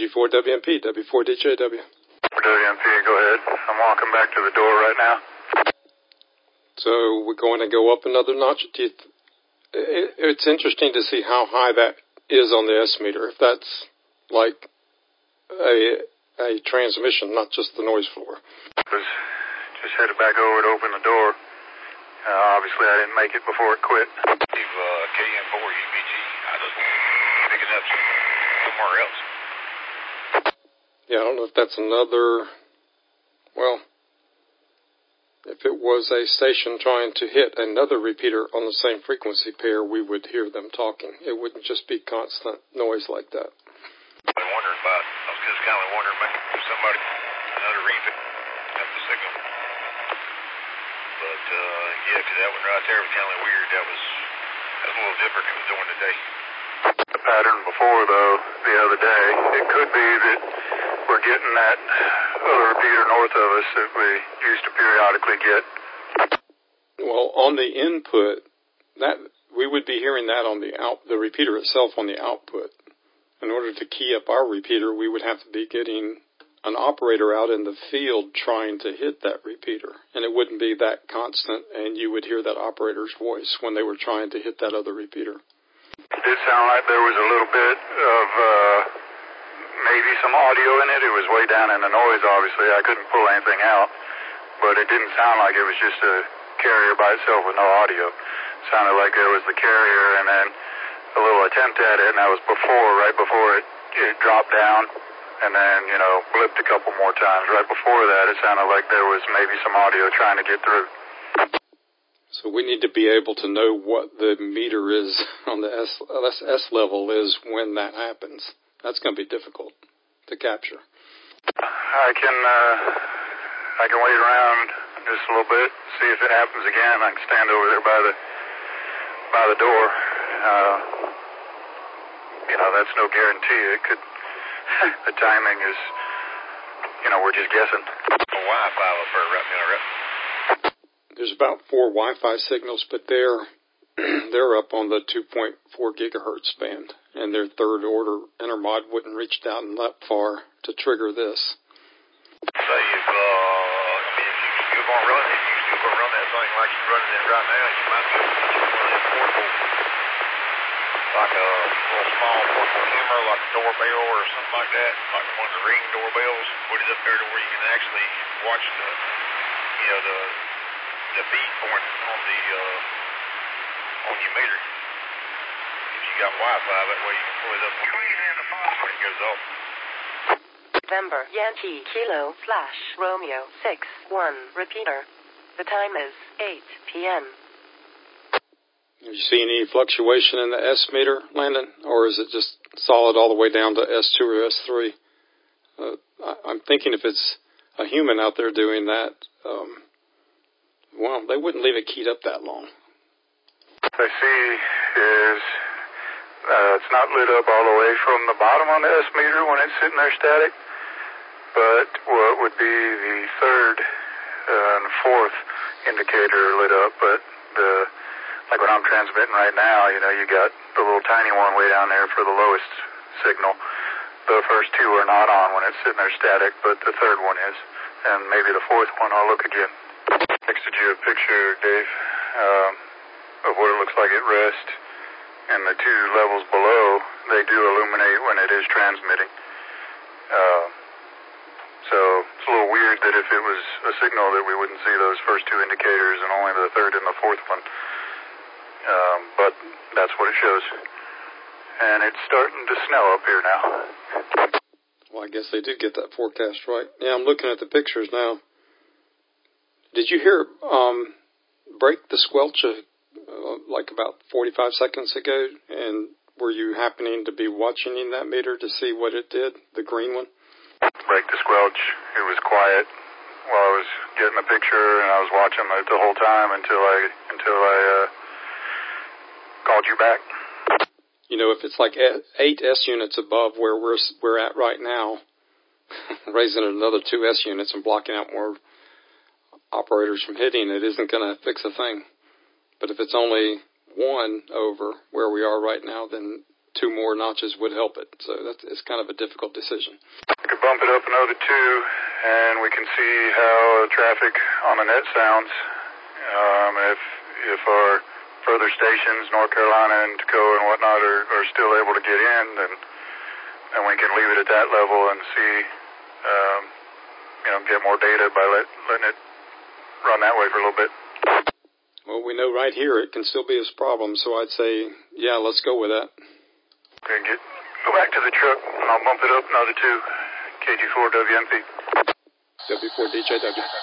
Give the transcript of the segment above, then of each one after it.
WG4WMP, W4DJW. For WMP, go ahead. I'm walking back to the door right now. So we're going to go up another notch. It's interesting to see how high that is on the S meter, if that's like a transmission, not just the noise floor. Just headed back over to open the door. Obviously, I didn't make it before it quit. KM4 UBG, I just picking up somewhere else. Yeah, I don't know if that's another, well, if it was a station trying to hit another repeater on the same frequency pair, we would hear them talking. It wouldn't just be constant noise like that. I was just kind of wondering if somebody, another repeat, up the signal. But, yeah, because that one right there was kind of weird. That was a little different than it was doing today. The pattern before, though, the other day, it could be that we're getting that other repeater north of us that we used to periodically get. Well, on the input, that we would be hearing that on the repeater itself on the output. In order to key up our repeater, we would have to be getting an operator out in the field trying to hit that repeater. And it wouldn't be that constant, and you would hear that operator's voice when they were trying to hit that other repeater. It did sound like there was a little bit of maybe some audio in it. It was way down in the noise, obviously. I couldn't pull anything out. But it didn't sound like it was just a carrier by itself with no audio. It sounded like there was the carrier and then a little attempt at it, and that was right before it dropped down and then, blipped a couple more times. Right before that, it sounded like there was maybe some audio trying to get through. So we need to be able to know what the meter is on the S level is when that happens. That's going to be difficult to capture. I can wait around just a little bit, see if it happens again. I can stand over there by the door. That's no guarantee. It could. The timing is, we're just guessing. Wi-Fi up there right now, right? There's about 4 Wi-Fi signals, but they're up on the 2.4 gigahertz band, and their third order intermod wouldn't reach down that far to trigger this. So if you're going to run it, you're going to run that thing like you're running it right now, you might be able to put one of them portable, like a little small portable camera, like a doorbell or something like that, like one of the Ring doorbells, put it up there to where you can actually watch the feed point on your meter. If you got Wi-Fi, that way you can pull it up when it goes off. November Yankee Kilo / Romeo 6-1 repeater. The time is 8 p.m. Do you see any fluctuation in the S meter, Landon, or is it just solid all the way down to S2 or S3? I'm thinking if it's a human out there doing that, well, they wouldn't leave it keyed up that long. I see is it's not lit up all the way from the bottom on the S meter when it's sitting there static, but what would be the third and fourth indicator lit up, but like what I'm transmitting right now, you got the little tiny one way down there for the lowest signal. The first two are not on when it's sitting there static, but the third one is, and maybe the fourth one. I'll look again. Texted you a picture, Dave, of what it looks like at rest, and the two levels below, they do illuminate when it is transmitting. So it's a little weird that if it was a signal that we wouldn't see those first two indicators and only the third and the fourth one. But that's what it shows. And it's starting to snow up here now. Well, I guess they did get that forecast right. Yeah, I'm looking at the pictures now. Did you hear break the squelch like about 45 seconds ago? And were you happening to be watching that meter to see what it did, the green one? Break the squelch. It was quiet while I was getting the picture, and I was watching it the whole time until I called you back. If it's like 8 S units above where we're at right now, raising it another 2 S units and blocking out more operators from hitting it isn't going to fix a thing. But if it's only 1 over where we are right now, then 2 more notches would help it. So it's kind of a difficult decision. We could bump it up another 2, and we can see how traffic on the net sounds. If our further stations, North Carolina and Toccoa and whatnot, are still able to get in, then we can leave it at that level and see, get more data by letting it run that way for a little bit. Well, we know right here it can still be a problem, so I'd say, yeah, let's go with that. Okay, go back to the truck, and I'll bump it up another 2, KG4WMP. W4DJW.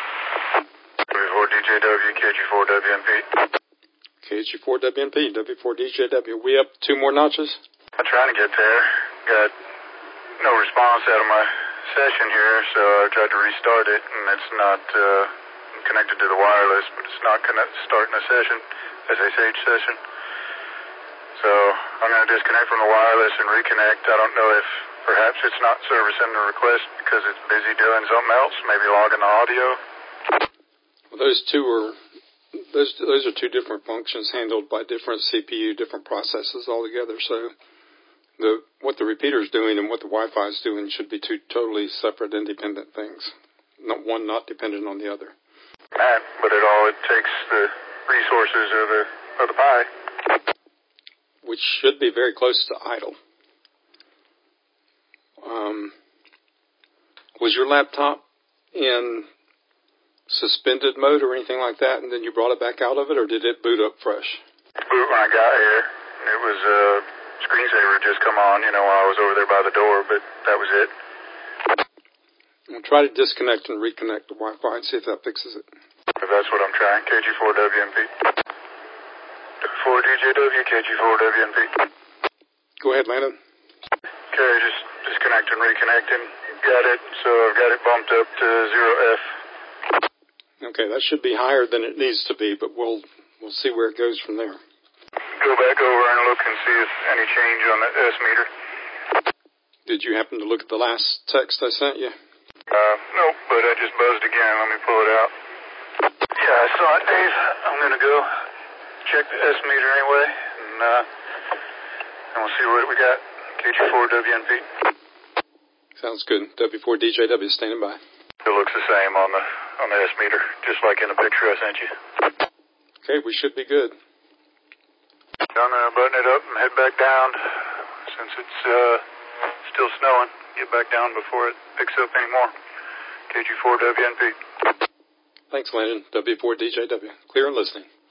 W4DJW, KG4WMP. KG4WMP, W4DJW. We up 2 more notches? I'm trying to get there. Got no response out of my session here, so I tried to restart it, and it's not connected to the wireless, but it's not starting a session, SSH session. So I'm going to disconnect from the wireless and reconnect. I don't know if perhaps it's not servicing the request because it's busy doing something else, maybe logging the audio. Well, those are 2 different functions handled by different CPU, different processes altogether. So what the repeater is doing and what the Wi-Fi is doing should be 2 totally separate, independent things. One not dependent on the other. Right, but it takes the resources of the Pi, which should be very close to idle. Was your laptop in suspended mode or anything like that, and then you brought it back out of it, or did it boot up fresh? Boot when I got here. It was screensaver had just come on, while I was over there by the door, but that was it. We'll try to disconnect and reconnect the Wi-Fi and see if that fixes it. That's what I'm trying. KG4WMP. 4DJW, KG4WMP. Go ahead, Landon. Okay, just disconnect and reconnecting. Got it. So I've got it bumped up to 0F. Okay, that should be higher than it needs to be, but we'll see where it goes from there. Go back over and look and see if any change on the S meter. Did you happen to look at the last text I sent you? Nope, but I just buzzed again. Let me pull it out. Yeah, I saw it, Dave. I'm going to go check the S meter anyway, and we'll see what we got. KG4WNP. Sounds good. W4DJW standing by. It looks the same on the S meter, just like in the picture I sent you. Okay, we should be good. Gonna button it up and head back down since it's still snowing. Get back down before it picks up anymore. KG4WNP. Thanks, Landon. W4DJW. Clear and listening.